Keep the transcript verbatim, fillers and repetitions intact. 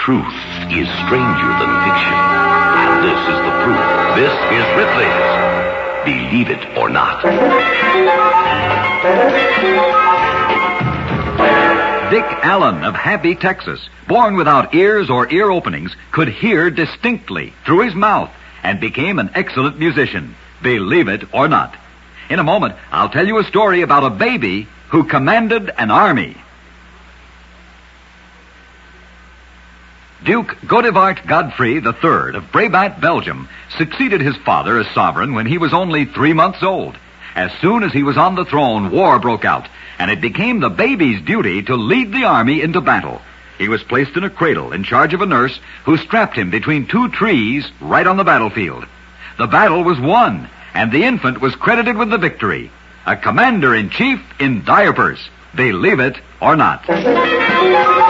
Truth is stranger than fiction. And this is the proof. This is Ripley's Believe It or Not. Dick Allen of Happy, Texas, born without ears or ear openings, could hear distinctly through his mouth and became an excellent musician. Believe it or not. In a moment, I'll tell you a story about a baby who commanded an army. Duke Godivart Godfrey the Third of Brabant, Belgium, succeeded his father as sovereign when he was only three months old. As soon as he was on the throne, war broke out, and it became the baby's duty to lead the army into battle. He was placed in a cradle in charge of a nurse who strapped him between two trees right on the battlefield. The battle was won, and the infant was credited with the victory. A commander-in-chief in diapers. Believe it or not.